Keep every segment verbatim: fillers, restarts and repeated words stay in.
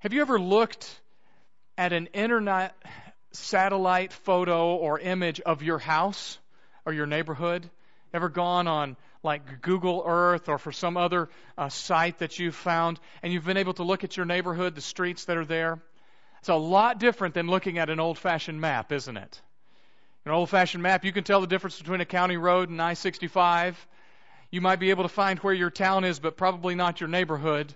Have you ever looked at an internet satellite photo or image of your house or your neighborhood? Ever gone on like Google Earth or for some other uh, site that you've found, and you've been able to look at your neighborhood, the streets that are there? It's a lot different than looking at an old-fashioned map, isn't it? An old-fashioned map, you can tell the difference between a county road and I sixty-five. You might be able to find where your town is, but probably not your neighborhood.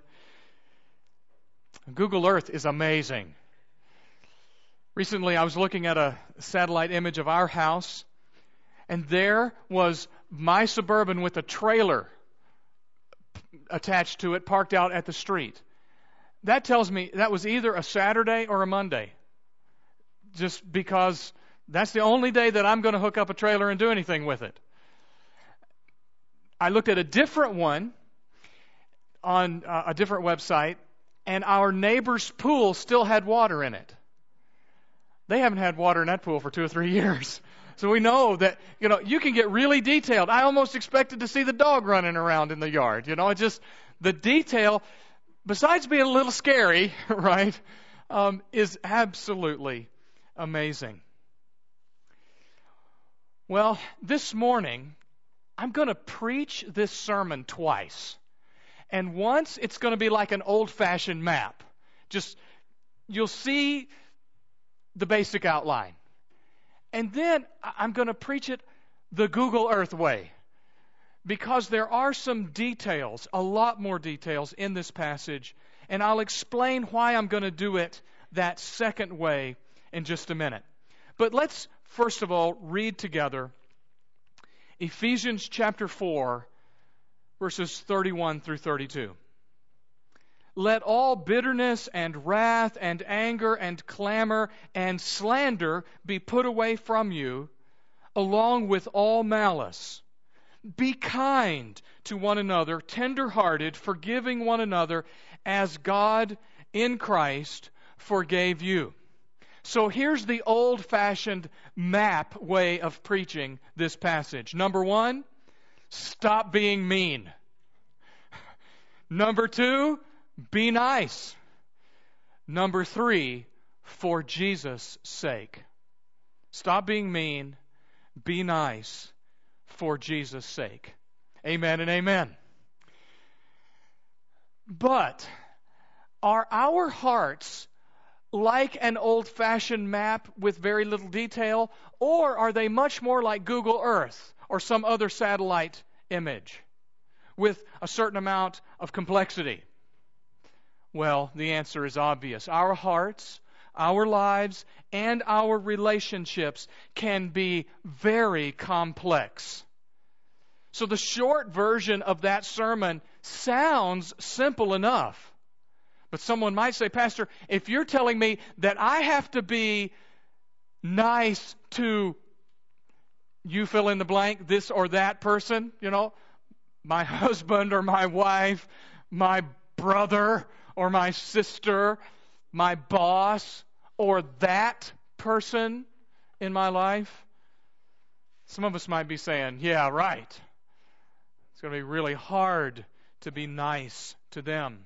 Google Earth is amazing. Recently, I was looking at a satellite image of our house, and there was my Suburban with a trailer attached to it, parked out at the street. That tells me that was either a Saturday or a Monday, just because that's the only day that I'm going to hook up a trailer and do anything with it. I looked at a different one on uh, a different website, and our neighbor's pool still had water in it. They haven't had water in that pool for two or three years. So we know that, you know, you can get really detailed. I almost expected to see the dog running around in the yard. You know, it's just the detail, besides being a little scary, right, um, is absolutely amazing. Well, this morning, I'm going to preach this sermon twice. And once, it's going to be like an old-fashioned map. Just, you'll see the basic outline. And then I'm going to preach it the Google Earth way, because there are some details, a lot more details in this passage, and I'll explain why I'm going to do it that second way in just a minute. But let's first of all read together Ephesians chapter four, verses thirty-one through thirty-two. Let all bitterness and wrath and anger and clamor and slander be put away from you, along with all malice. Be kind to one another, tender-hearted, forgiving one another, as God in Christ forgave you. So here's the old-fashioned map way of preaching this passage. Number one, stop being mean. Number two, be nice. Number three, for Jesus' sake. Stop being mean. Be nice for Jesus' sake. Amen and amen. But are our hearts like an old-fashioned map with very little detail, or are they much more like Google Earth or some other satellite image with a certain amount of complexity? Well, the answer is obvious. Our hearts, our lives, and our relationships can be very complex. So the short version of that sermon sounds simple enough. But someone might say, Pastor, if you're telling me that I have to be nice to you fill in the blank, this or that person, you know, my husband or my wife, my brother or my sister, my boss, or that person in my life, some of us might be saying, yeah, right. It's going to be really hard to be nice to them.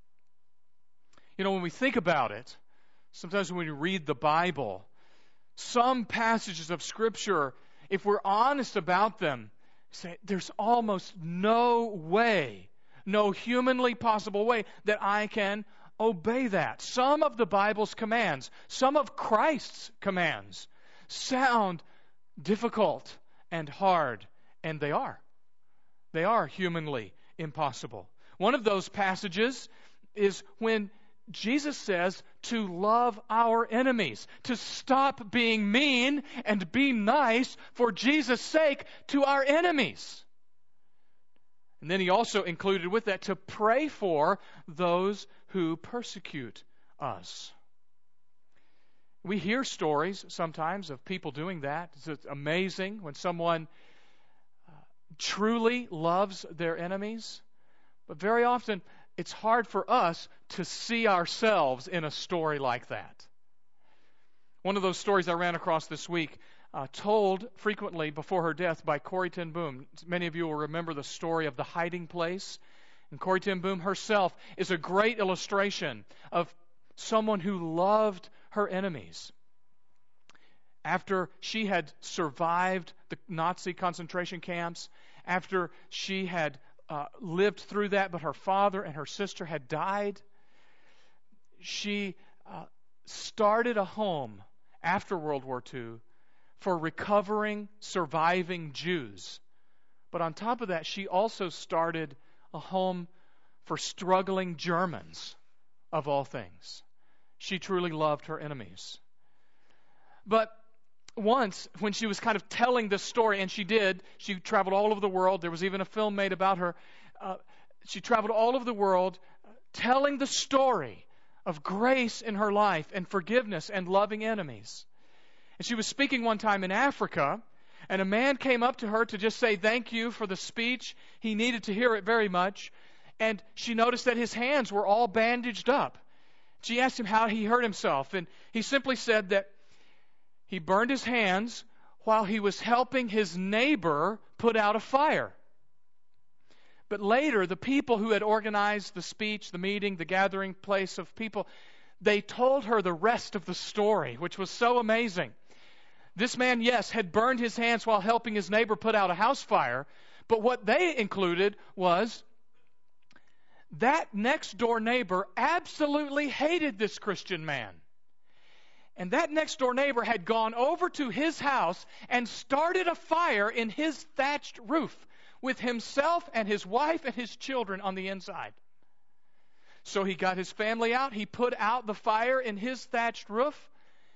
You know, when we think about it, sometimes when we read the Bible, some passages of Scripture, if we're honest about them, say there's almost no way, no humanly possible way that I can obey that. Some of the Bible's commands, some of Christ's commands, sound difficult and hard, and they are. They are humanly impossible. One of those passages is when Jesus says to love our enemies, to stop being mean and be nice for Jesus' sake to our enemies. And then he also included with that to pray for those who persecute us. We hear stories sometimes of people doing that. It's amazing when someone uh, truly loves their enemies. But very often, it's hard for us to see ourselves in a story like that. One of those stories I ran across this week, uh, told frequently before her death by Corrie ten Boom. Many of you will remember the story of The Hiding Place. And Corrie ten Boom herself is a great illustration of someone who loved her enemies. After she had survived the Nazi concentration camps, after she had uh, lived through that, but her father and her sister had died, she uh, started a home after World War Two for recovering, surviving Jews. But on top of that, she also started a home for struggling Germans, of all things. She truly loved her enemies. But once, when she was kind of telling this story, and she did, she traveled all over the world. There was even a film made about her. Uh, she traveled all over the world uh, telling the story of grace in her life and forgiveness and loving enemies. And she was speaking one time in Africa, and a man came up to her to just say thank you for the speech. He needed to hear it very much. And she noticed that his hands were all bandaged up. She asked him how he hurt himself, and he simply said that he burned his hands while he was helping his neighbor put out a fire. But later, the people who had organized the speech, the meeting, the gathering place of people, they told her the rest of the story, which was so amazing. This man, yes, had burned his hands while helping his neighbor put out a house fire, but what they included was that next door neighbor absolutely hated this Christian man. And that next door neighbor had gone over to his house and started a fire in his thatched roof with himself and his wife and his children on the inside. So he got his family out. He put out the fire in his thatched roof.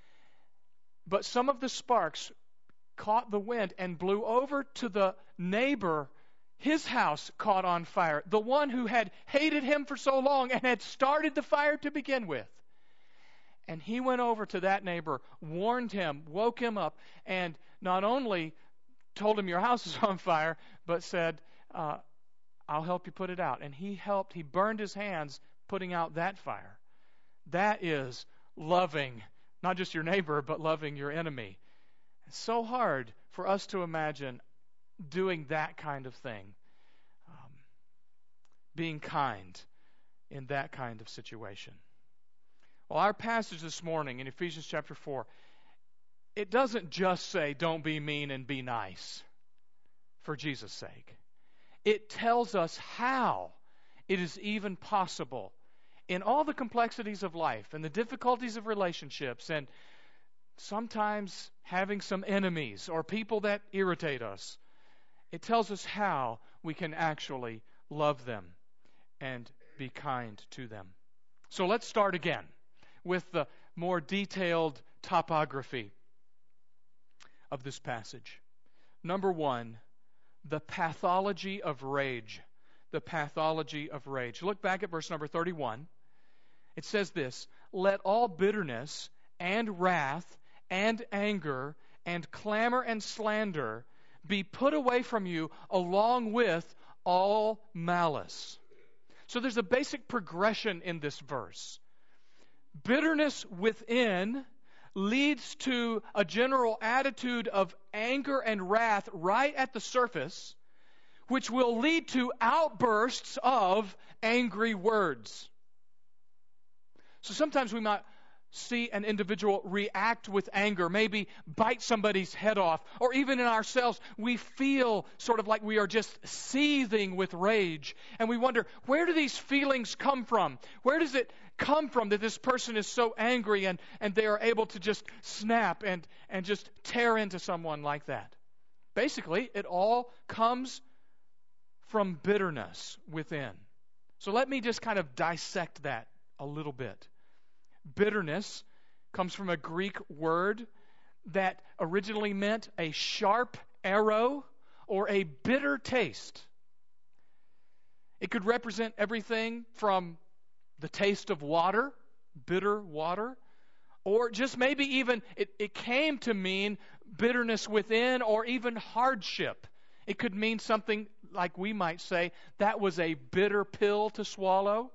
But some of the sparks caught the wind and blew over to the neighbor. His house caught on fire. The one who had hated him for so long and had started the fire to begin with. And he went over to that neighbor, warned him, woke him up, and not only told him your house is on fire, but said, uh, I'll help you put it out. And he helped, he burned his hands putting out that fire. That is loving, not just your neighbor, but loving your enemy. It's so hard for us to imagine doing that kind of thing. Um, being kind in that kind of situation. Well, our passage this morning in Ephesians chapter four, it doesn't just say, don't be mean and be nice for Jesus' sake. It tells us how it is even possible in all the complexities of life and the difficulties of relationships and sometimes having some enemies or people that irritate us. It tells us how we can actually love them and be kind to them. So let's start again with the more detailed topography of this passage. Number one, the pathology of rage. The pathology of rage. Look back at verse number thirty-one. It says this, let all bitterness and wrath and anger and clamor and slander be put away from you along with all malice. So there's a basic progression in this verse. Bitterness within leads to a general attitude of anger and wrath right at the surface, which will lead to outbursts of angry words. So sometimes we might see an individual react with anger, maybe bite somebody's head off, or even in ourselves, we feel sort of like we are just seething with rage. And we wonder, where do these feelings come from? Where does it come from that this person is so angry and, and they are able to just snap and, and just tear into someone like that? Basically, it all comes from bitterness within. So let me just kind of dissect that a little bit. Bitterness comes from a Greek word that originally meant a sharp arrow or a bitter taste. It could represent everything from the taste of water, bitter water, or just maybe even it, it came to mean bitterness within or even hardship. It could mean something like we might say, that was a bitter pill to swallow.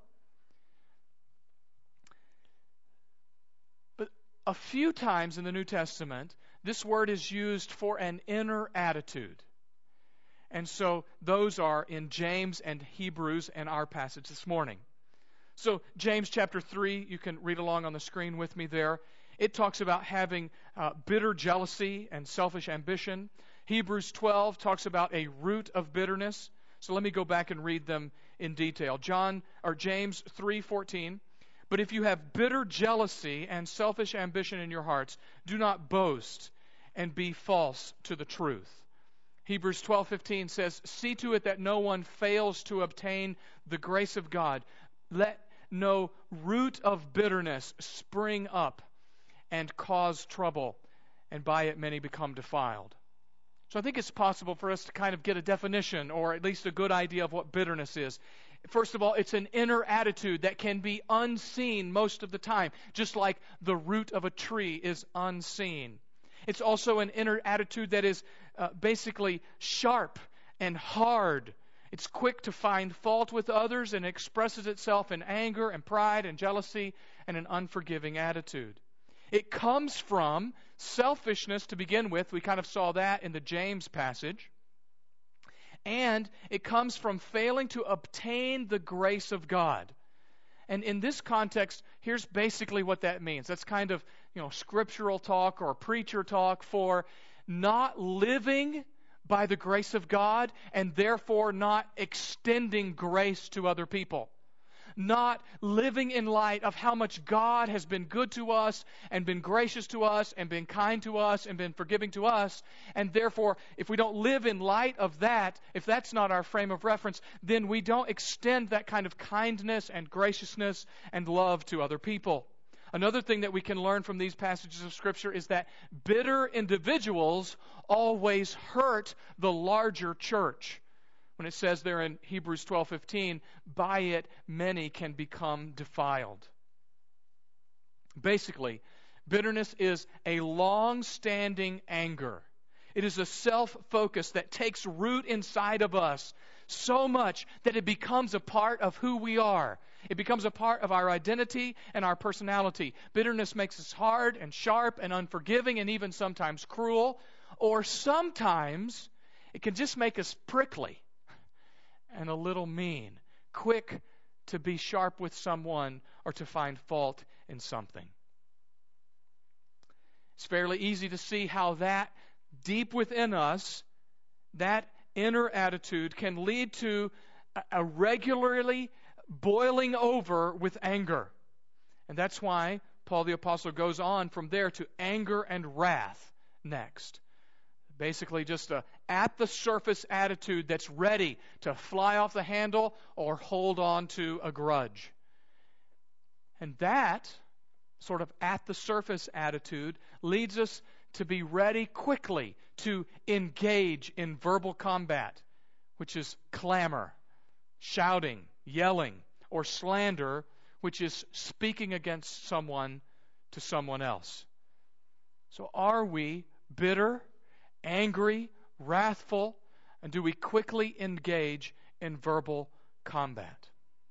A few times in the New Testament, this word is used for an inner attitude. And so those are in James and Hebrews and our passage this morning. So James chapter three, you can read along on the screen with me there. It talks about having uh, bitter jealousy and selfish ambition. Hebrews twelve talks about a root of bitterness. So let me go back and read them in detail. John or James three fourteen. But if you have bitter jealousy and selfish ambition in your hearts, do not boast and be false to the truth. Hebrews twelve fifteen says, see to it that no one fails to obtain the grace of God. Let no root of bitterness spring up and cause trouble, and by it many become defiled. So I think it's possible for us to kind of get a definition, or at least a good idea of what bitterness is. First of all, it's an inner attitude that can be unseen most of the time, just like the root of a tree is unseen. It's also an inner attitude that is uh, basically sharp and hard. It's quick to find fault with others and expresses itself in anger and pride and jealousy and an unforgiving attitude. It comes from selfishness to begin with. We kind of saw that in the James passage. And it comes from failing to obtain the grace of God. And in this context, here's basically what that means. That's kind of, you know, scriptural talk or preacher talk for not living by the grace of God and therefore not extending grace to other people. Not living in light of how much God has been good to us and been gracious to us and been kind to us and been forgiving to us. And therefore, if we don't live in light of that, if that's not our frame of reference, then we don't extend that kind of kindness and graciousness and love to other people. Another thing that we can learn from these passages of Scripture is that bitter individuals always hurt the larger church. When it says there in Hebrews twelve fifteen, by it many can become defiled. Basically, bitterness is a long-standing anger. It is a self-focus that takes root inside of us so much that it becomes a part of who we are. It becomes a part of our identity and our personality. Bitterness makes us hard and sharp and unforgiving and even sometimes cruel. Or sometimes it can just make us prickly and a little mean, quick to be sharp with someone or to find fault in something. It's fairly easy to see how that deep within us, that inner attitude can lead to a regularly boiling over with anger. And that's why Paul the Apostle goes on from there to anger and wrath next. Basically just a at-the-surface attitude that's ready to fly off the handle or hold on to a grudge. And that sort of at-the-surface attitude leads us to be ready quickly to engage in verbal combat, which is clamor, shouting, yelling, or slander, which is speaking against someone to someone else. So are we bitter, angry, wrathful, and do we quickly engage in verbal combat?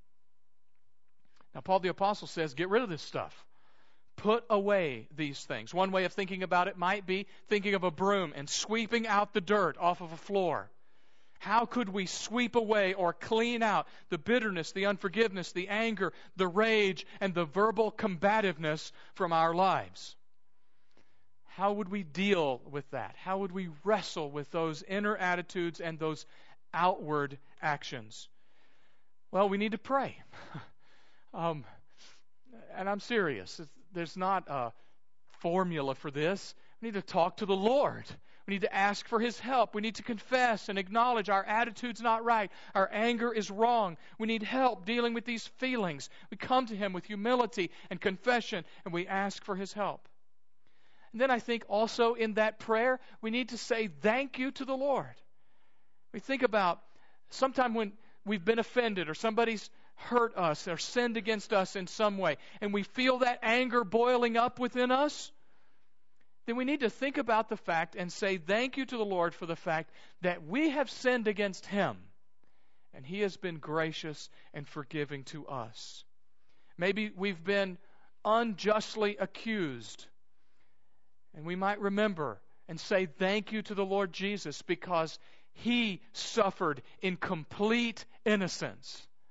Now, Paul the Apostle says, get rid of this stuff. Put away these things. One way of thinking about it might be thinking of a broom and sweeping out the dirt off of a floor. How could we sweep away or clean out the bitterness, the unforgiveness, the anger, the rage, and the verbal combativeness from our lives? How would we deal with that? How would we wrestle with those inner attitudes and those outward actions? Well, we need to pray. um, and I'm serious. There's not a formula for this. We need to talk to the Lord. We need to ask for His help. We need to confess and acknowledge our attitude's not right. Our anger is wrong. We need help dealing with these feelings. We come to Him with humility and confession, and we ask for His help. And then I think also in that prayer, we need to say thank you to the Lord. We think about sometime when we've been offended or somebody's hurt us or sinned against us in some way, and we feel that anger boiling up within us, then we need to think about the fact and say thank you to the Lord for the fact that we have sinned against Him, and He has been gracious and forgiving to us. Maybe we've been unjustly accused, and we might remember and say thank you to the Lord Jesus because He suffered in complete innocence.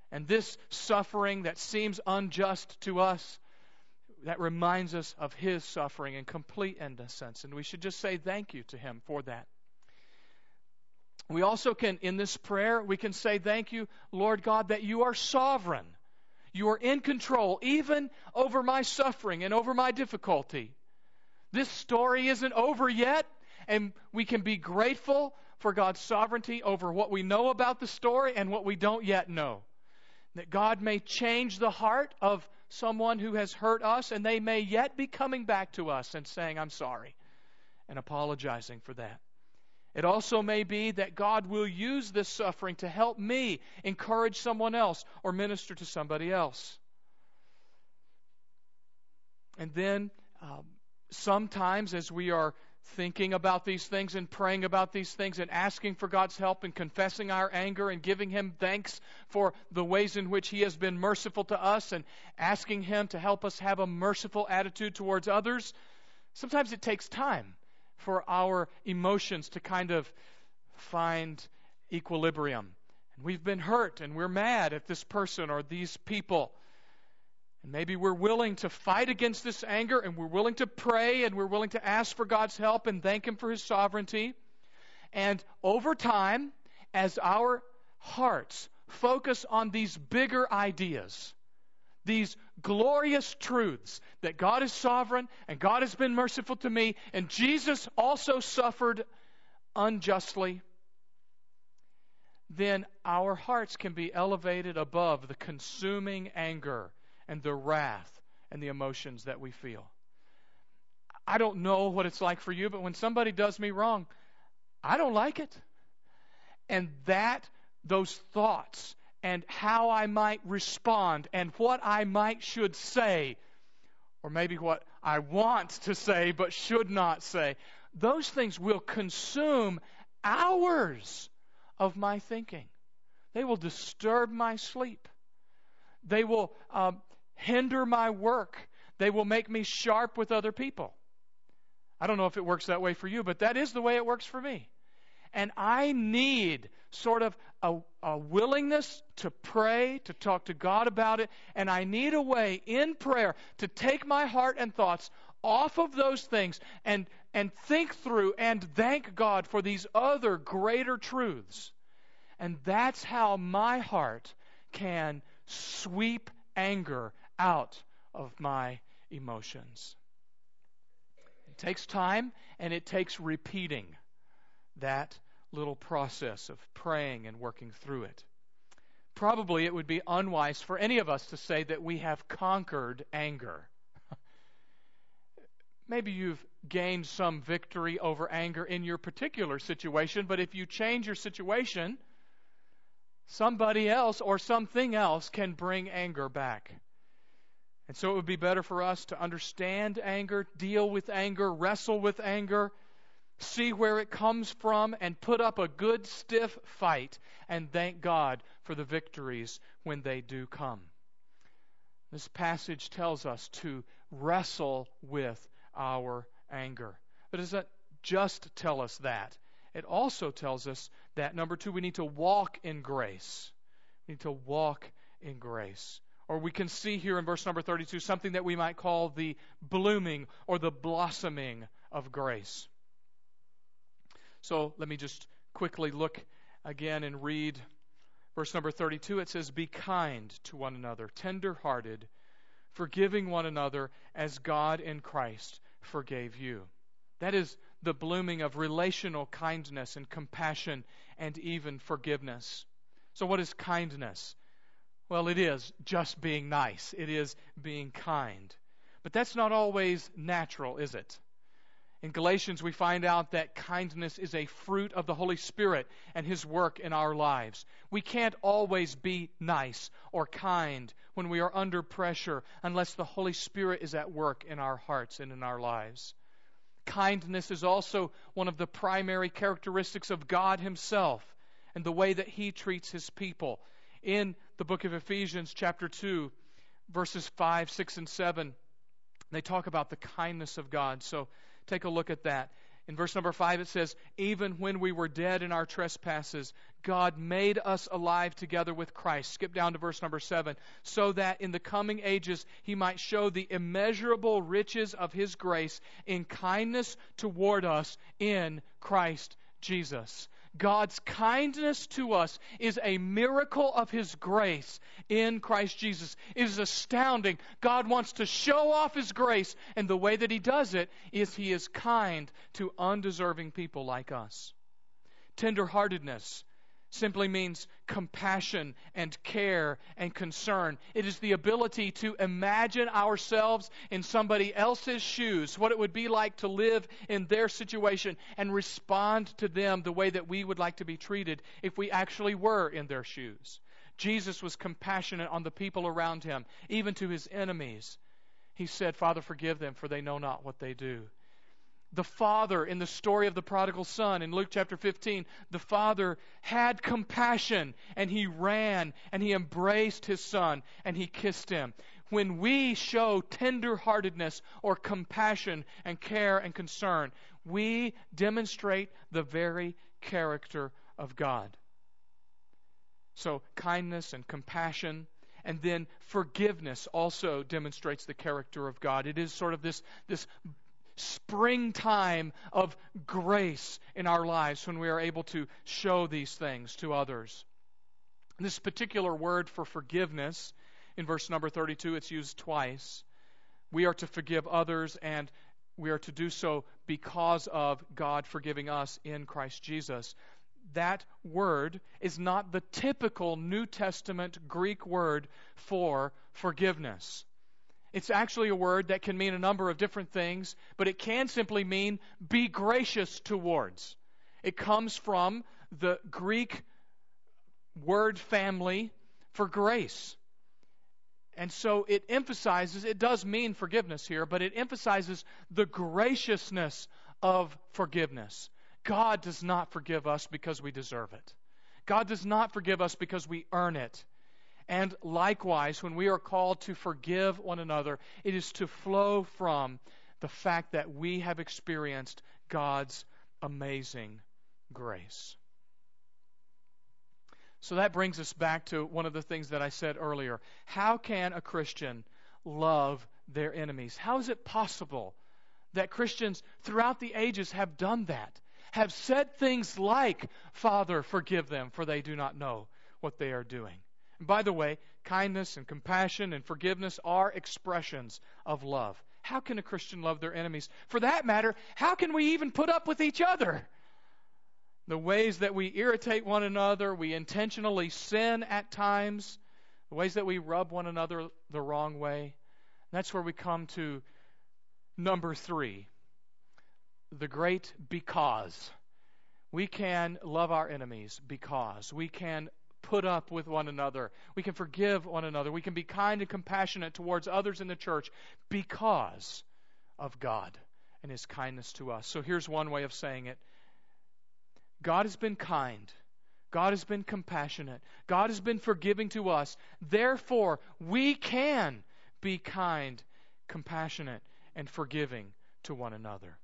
And this suffering that seems unjust to us, that reminds us of His suffering in complete innocence. And we should just say thank you to Him for that. We also can, in this prayer, we can say thank you, Lord God, that You are sovereign. You are in control, even over my suffering and over my difficulty. This story isn't over yet, and we can be grateful for God's sovereignty over what we know about the story and what we don't yet know. That God may change the heart of someone who has hurt us, and they may yet be coming back to us and saying, I'm sorry, and apologizing for that. It also may be that God will use this suffering to help me encourage someone else or minister to somebody else. And then um, sometimes as we are thinking about these things and praying about these things and asking for God's help and confessing our anger and giving Him thanks for the ways in which He has been merciful to us and asking Him to help us have a merciful attitude towards others, sometimes it takes time for our emotions to kind of find equilibrium. And we've been hurt and we're mad at this person or these people. And maybe we're willing to fight against this anger, and we're willing to pray, and we're willing to ask for God's help and thank Him for His sovereignty. And over time, as our hearts focus on these bigger ideas, these glorious truths that God is sovereign and God has been merciful to me and Jesus also suffered unjustly, then our hearts can be elevated above the consuming anger and the wrath and the emotions that we feel. I don't know what it's like for you, but when somebody does me wrong, I don't like it. And that, those thoughts and how I might respond and what I might should say, or maybe what I want to say but should not say, those things will consume hours of my thinking. They will disturb my sleep. They will um, hinder my work. They will make me sharp with other people. I don't know if it works that way for you, but that is the way it works for me. And I need sort of a, a willingness to pray, to talk to God about it, and I need a way in prayer to take my heart and thoughts off of those things and, and think through and thank God for these other greater truths. And that's how my heart can sweep anger out of my emotions. It takes time, and it takes repeating that little process of praying and working through it. Probably it would be unwise for any of us to say that we have conquered anger. Maybe you've gained some victory over anger in your particular situation, but if you change your situation, somebody else or something else can bring anger back. And so it would be better for us to understand anger, deal with anger, wrestle with anger, see where it comes from, and put up a good stiff fight and thank God for the victories when they do come. This passage tells us to wrestle with our anger. But it doesn't just tell us that. It also tells us that, number two, we need to walk in grace. We need to walk in grace. Or we can see here in verse number thirty-two something that we might call the blooming or the blossoming of grace. So let me just quickly look again and read verse number thirty-two. It says, "Be kind to one another, tender-hearted, forgiving one another as God in Christ forgave you." That is the blooming of relational kindness and compassion and even forgiveness. So what is kindness? Well, it is just being nice. It is being kind. But that's not always natural, is it? In Galatians, we find out that kindness is a fruit of the Holy Spirit and His work in our lives. We can't always be nice or kind when we are under pressure unless the Holy Spirit is at work in our hearts and in our lives. Kindness is also one of the primary characteristics of God Himself and the way that He treats His people. In the book of Ephesians, chapter two, verses five, six, and seven, they talk about the kindness of God. So take a look at that. In verse number five it says, even when we were dead in our trespasses, God made us alive together with Christ. Skip down to verse number seven. So that in the coming ages He might show the immeasurable riches of His grace in kindness toward us in Christ Jesus. God's kindness to us is a miracle of His grace in Christ Jesus. It is astounding. God wants to show off His grace, and the way that He does it is He is kind to undeserving people like us. Tenderheartedness simply means compassion and care and concern. It is the ability to imagine ourselves in somebody else's shoes, what it would be like to live in their situation, and respond to them the way that we would like to be treated if we actually were in their shoes. Jesus was compassionate on the people around Him, even to His enemies. He said, Father, forgive them, for they know not what they do. The father in the story of the prodigal son in Luke chapter fifteen, the father had compassion and he ran and he embraced his son and he kissed him. When we show tenderheartedness or compassion and care and concern, we demonstrate the very character of God. So kindness and compassion, and then forgiveness also demonstrates the character of God. It is sort of this this springtime of grace in our lives when we are able to show these things to others. This particular word for forgiveness, in verse number thirty-two, it's used twice. We are to forgive others, and we are to do so because of God forgiving us in Christ Jesus. That word is not the typical New Testament Greek word for forgiveness. It's actually a word that can mean a number of different things, but it can simply mean be gracious towards. It comes from the Greek word family for grace. And so it emphasizes, it does mean forgiveness here, but it emphasizes the graciousness of forgiveness. God does not forgive us because we deserve it. God does not forgive us because we earn it. And likewise, when we are called to forgive one another, it is to flow from the fact that we have experienced God's amazing grace. So that brings us back to one of the things that I said earlier. How can a Christian love their enemies? How is it possible that Christians throughout the ages have done that? Have said things like, Father, forgive them, for they do not know what they are doing. And by the way, kindness and compassion and forgiveness are expressions of love. How can a Christian love their enemies? For that matter, how can we even put up with each other? The ways that we irritate one another, we intentionally sin at times, the ways that we rub one another the wrong way. That's where we come to number three, the great because. We can love our enemies because we can put up with one another. We can forgive one another. We can be kind and compassionate towards others in the church because of God and His kindness to us. So here's one way of saying it. God has been kind. God has been compassionate. God has been forgiving to us. Therefore, we can be kind, compassionate, and forgiving to one another.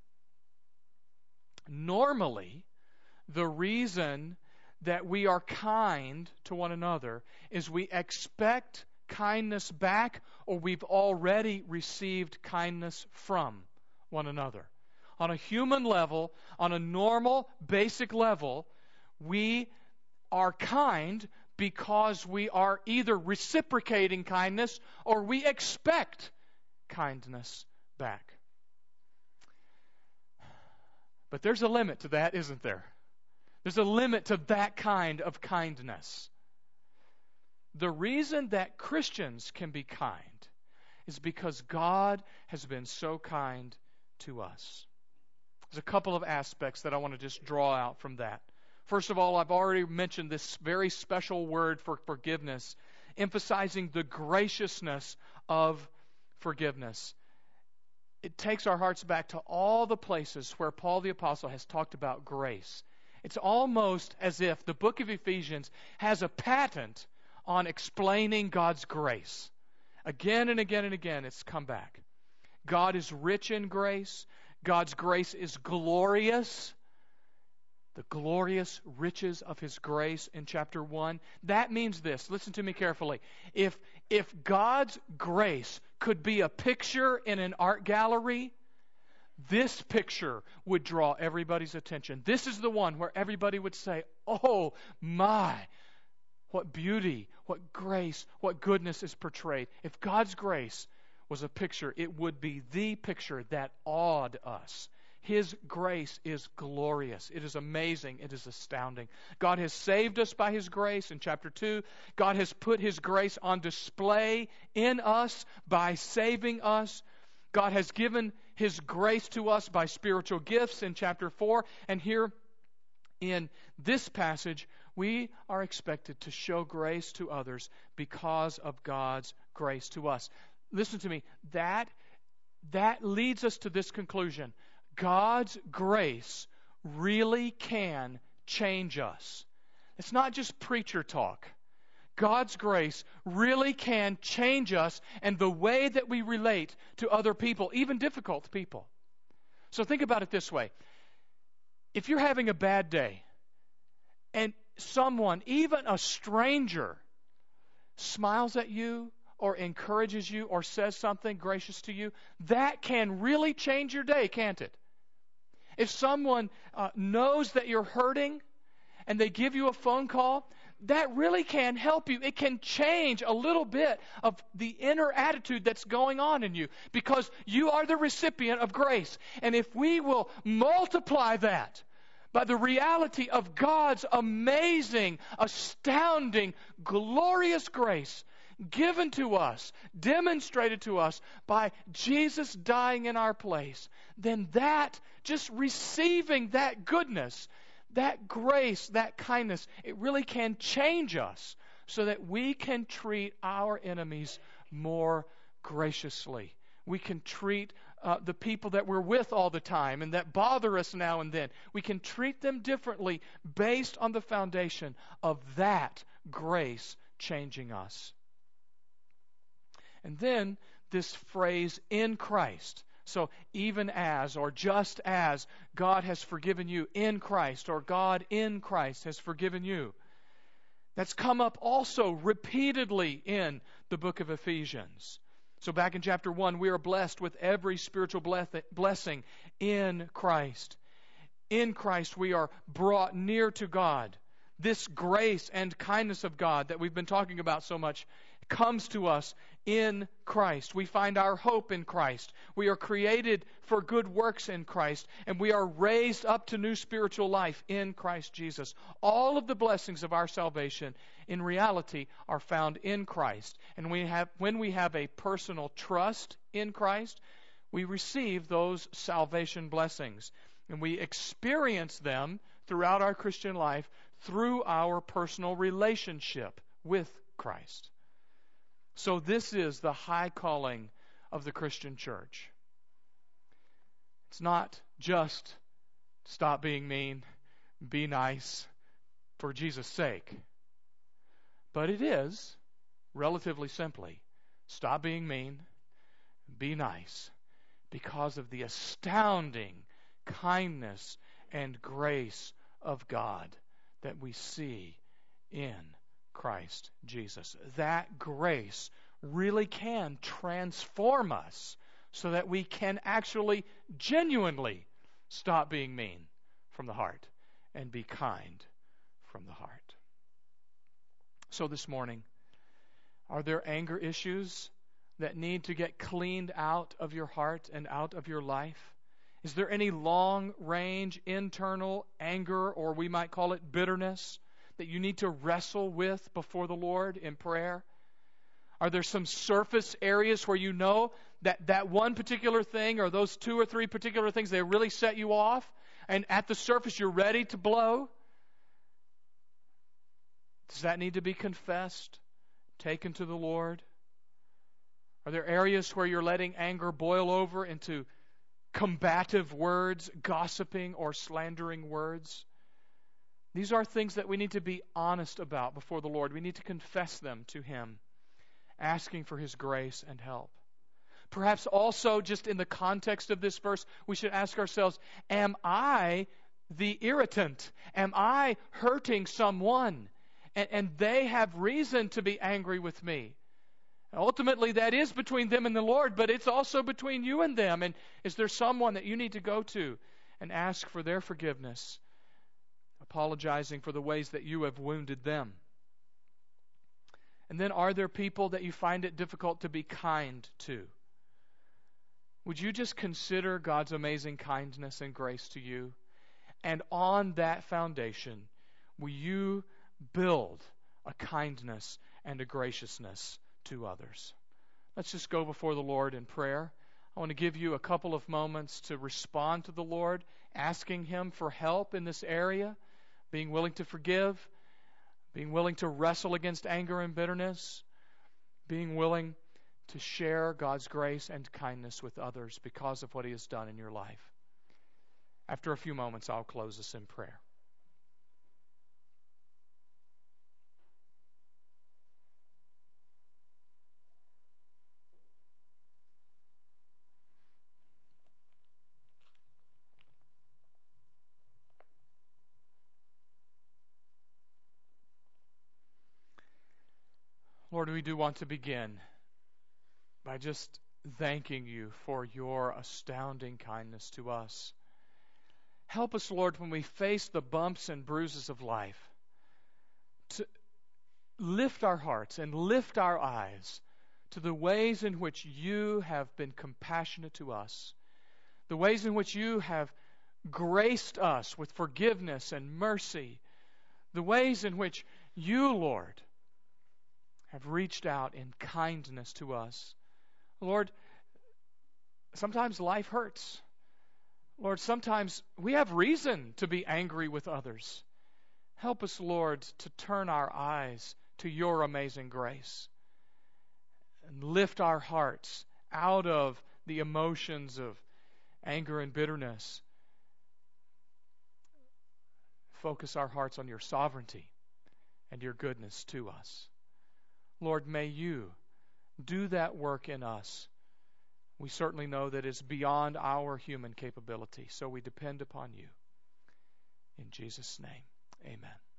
Normally, the reason that we are kind to one another is we expect kindness back, or we've already received kindness from one another. On a human level, on a normal, basic level, we are kind because we are either reciprocating kindness or we expect kindness back. But there's a limit to that, isn't there? There's a limit to that kind of kindness. The reason that Christians can be kind is because God has been so kind to us. There's a couple of aspects that I want to just draw out from that. First of all, I've already mentioned this very special word for forgiveness, emphasizing the graciousness of forgiveness. It takes our hearts back to all the places where Paul the Apostle has talked about grace. It's almost as if the book of Ephesians has a patent on explaining God's grace. Again and again and again, it's come back. God is rich in grace. God's grace is glorious. The glorious riches of His grace in chapter one. That means this. Listen to me carefully. If, if God's grace could be a picture in an art gallery, this picture would draw everybody's attention. This is the one where everybody would say, oh my, what beauty, what grace, what goodness is portrayed. If God's grace was a picture, it would be the picture that awed us. His grace is glorious. It is amazing. It is astounding. God has saved us by His grace in chapter two. God has put His grace on display in us by saving us. God has given His grace to us by spiritual gifts in chapter four. And here in this passage, we are expected to show grace to others because of God's grace to us. Listen to me. That, that leads us to this conclusion. God's grace really can change us. It's not just preacher talk. God's grace really can change us and the way that we relate to other people, even difficult people. So think about it this way. If you're having a bad day and someone, even a stranger, smiles at you or encourages you or says something gracious to you, that can really change your day, can't it? If someone uh, knows that you're hurting and they give you a phone call, that really can help you. It can change a little bit of the inner attitude that's going on in you because you are the recipient of grace. And if we will multiply that by the reality of God's amazing, astounding, glorious grace given to us, demonstrated to us by Jesus dying in our place, then that, just receiving that goodness, that grace, that kindness, it really can change us so that we can treat our enemies more graciously. We can treat uh, the people that we're with all the time and that bother us now and then. We can treat them differently based on the foundation of that grace changing us. And then this phrase, in Christ. So even as or just as God has forgiven you in Christ, or God in Christ has forgiven you. That's come up also repeatedly in the book of Ephesians. So back in chapter one, we are blessed with every spiritual blessing in Christ. In Christ we are brought near to God. This grace and kindness of God that we've been talking about so much comes to us in Christ. We find our hope in Christ. We are created for good works in Christ, and we are raised up to new spiritual life in Christ Jesus. All of the blessings of our salvation in reality are found in Christ. And we have, when we have a personal trust in Christ, we receive those salvation blessings. And we experience them throughout our Christian life through our personal relationship with Christ. So this is the high calling of the Christian church. It's not just stop being mean, be nice for Jesus' sake. But it is, relatively simply, stop being mean, be nice, because of the astounding kindness and grace of God that we see in Christ Jesus. That grace really can transform us so that we can actually genuinely stop being mean from the heart and be kind from the heart. So this morning, are there anger issues that need to get cleaned out of your heart and out of your life? Is there any long-range internal anger, or we might call it bitterness, that you need to wrestle with before the Lord in prayer? Are there some surface areas where you know that that one particular thing or those two or three particular things, they really set you off, and at the surface you're ready to blow? Does that need to be confessed, taken to the Lord? Are there areas where you're letting anger boil over into combative words, gossiping or slandering words? These are things that we need to be honest about before the Lord. We need to confess them to Him, asking for His grace and help. Perhaps also, just in the context of this verse, we should ask ourselves, am I the irritant? Am I hurting someone? And, and they have reason to be angry with me. Ultimately, that is between them and the Lord, but it's also between you and them. And is there someone that you need to go to and ask for their forgiveness, apologizing for the ways that you have wounded them? And then, are there people that you find it difficult to be kind to? Would you just consider God's amazing kindness and grace to you? And on that foundation, will you build a kindness and a graciousness to others? Let's just go before the Lord in prayer. I want to give you a couple of moments to respond to the Lord, asking Him for help in this area, being willing to forgive, being willing to wrestle against anger and bitterness, being willing to share God's grace and kindness with others because of what He has done in your life. After a few moments, I'll close us in prayer. Lord, we do want to begin by just thanking You for Your astounding kindness to us. Help us, Lord, when we face the bumps and bruises of life, to lift our hearts and lift our eyes to the ways in which You have been compassionate to us, the ways in which You have graced us with forgiveness and mercy, the ways in which You, Lord, have reached out in kindness to us. Lord, sometimes life hurts. Lord, sometimes we have reason to be angry with others. Help us, Lord, to turn our eyes to Your amazing grace and lift our hearts out of the emotions of anger and bitterness. Focus our hearts on Your sovereignty and Your goodness to us. Lord, may You do that work in us. We certainly know that it's beyond our human capability, so we depend upon You. In Jesus' name, amen.